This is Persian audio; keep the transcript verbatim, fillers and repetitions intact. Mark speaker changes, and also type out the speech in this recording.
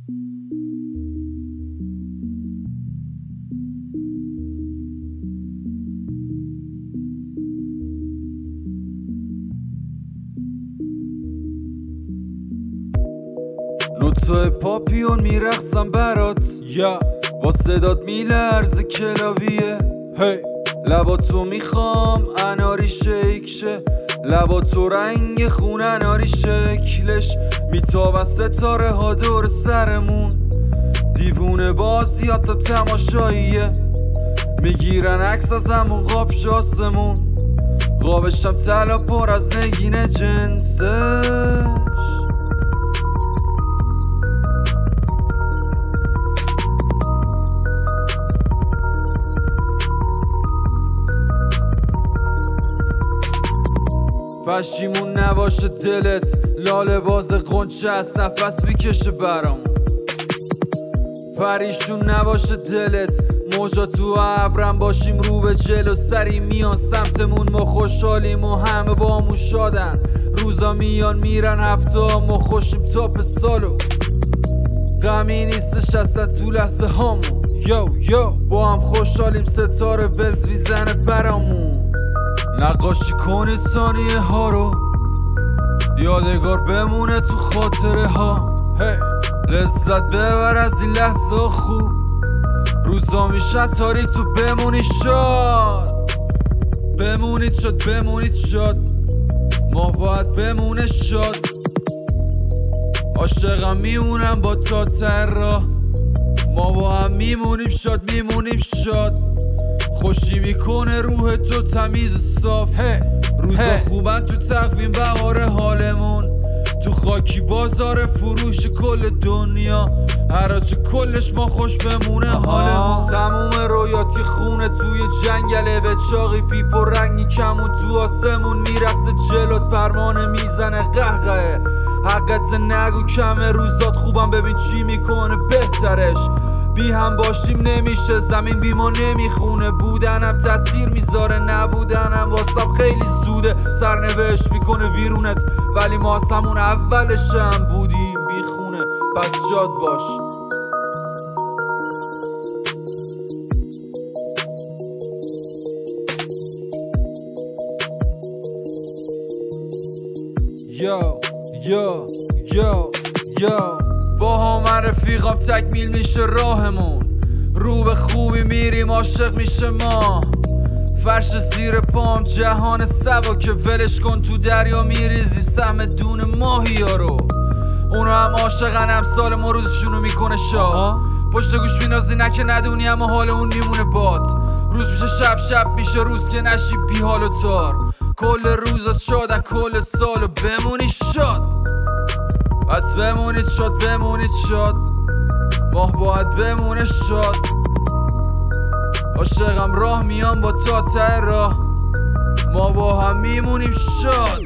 Speaker 1: نوتای پاپیون میرقصم برات یا با صدات میلرزه کلاویه هی لباتو میخوام اناری شیک شه لباتو رنگ خون اناری شکلش میتابن ستاره ها دور سرمون دیوونه بازیاتم تماشاییه میگیرن عکس از همون قاب شاسمون قابشم طلا پر از نگین جنسش پشیمون نباشه دلت لاله باز قنچه از نفس میکشه برامون پریشون نباشه دلت موجا تو ابرم باشیم رو به جلو سری میان سمتمون ما خوشحالیم و همه با همون شادن روزا میان میرن هفته ها ما خوشیم تاپ سالو غمی نیستش اصلا تو لحظه هامون یو یو با هم خوشحالیم ستاره ولز میزنه برامون نقاشی کنید ثانیه ها رو یادگار بمونه تو خاطره ها hey. لذت ببر از این لحظه خوب روزا میشن تاریک تو بمونی شاد بمونید شاد بمونید شاد ما باید بمونه شاد عاشقم میمونم با تا ته راه ما با هم میمونیم شاد میمونیم شاد خوشی میکنه روح تو تمیز و صاف hey. روزا hey. خوبن تو تقویم بهار حالمون تو خاکی بازار فروش کل دنیا هراچه کلش ما خوش بمونه حالمون تموم رویاتی خونه توی جنگله به چاقی پیپ و رنگی کمون تو آسمون میرقصه جلوت پروانه میزنه قهقه حقت نگو کمه روزات خوبم ببین چی میکنه بهترش بی هم باشیم نمیشه زمین بی ما نمیخونه بودنم تاثیر میذاره نبودنم واسم خیلی زوده سرنوشت میکنه ویرونت ولی ما از همون اولش هم بودیم بیخونه پس جاد باش یو یو یو یو با هم رفیقام تکمیل میشه راهمون رو به خوبی میریم عاشق میشه ما فرش زیر پام جهان سبا که ولش کن تو دریا میریزیم سهم دون ماهی ها رو اونا هم عاشقن امثال ما روزشونو میکنه شاد پشت گوش بینازی نه که ندونی اما حال اون میمونه باد روز میشه شب شب میشه روز که نشی بی حال و تار کل روزات شادن کل سالو بمونی شاد پس بمونید شاد بمونید شاد ماه باید بمونه شاد عاشقم راه میان با تا ته راه ما با هم میمونیم شاد